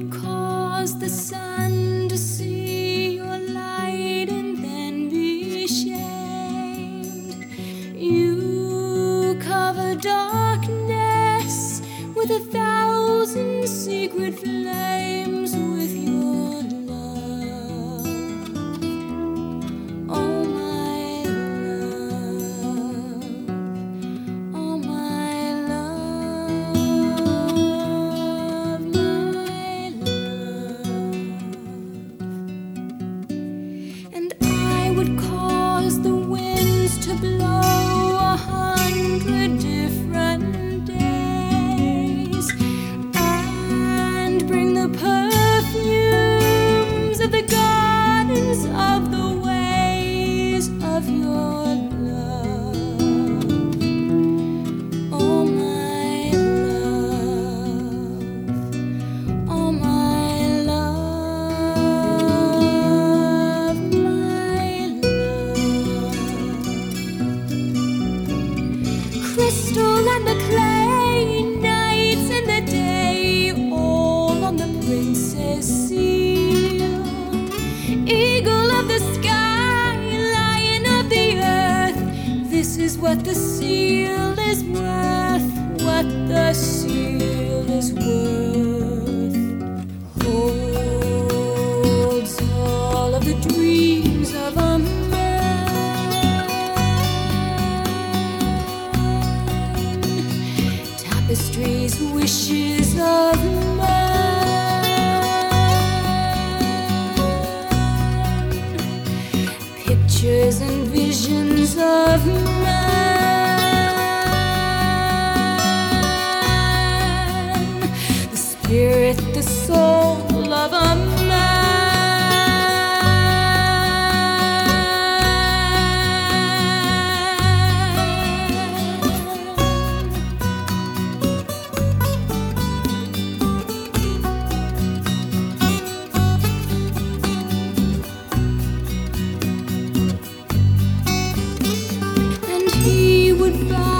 would cause the sun to see your light and then be shamed. You cover darkness with 1,000 secret flames with your love. Oh my love, oh my love, my love. And I would cause the winds to blow 100 different days, and bring the perfumes of the gardens of the ways of your love. Oh my love, oh my love, my love. Crystal and the clay, nights and the day, all on the princess seal. Eagle of the sky, lion of the earth, this is what the seal is worth, what the seal is worth. Holds all of the dreams of a man, tapestries, wishes of man, pictures and visions of man, the spirit, the soul of a and he would buy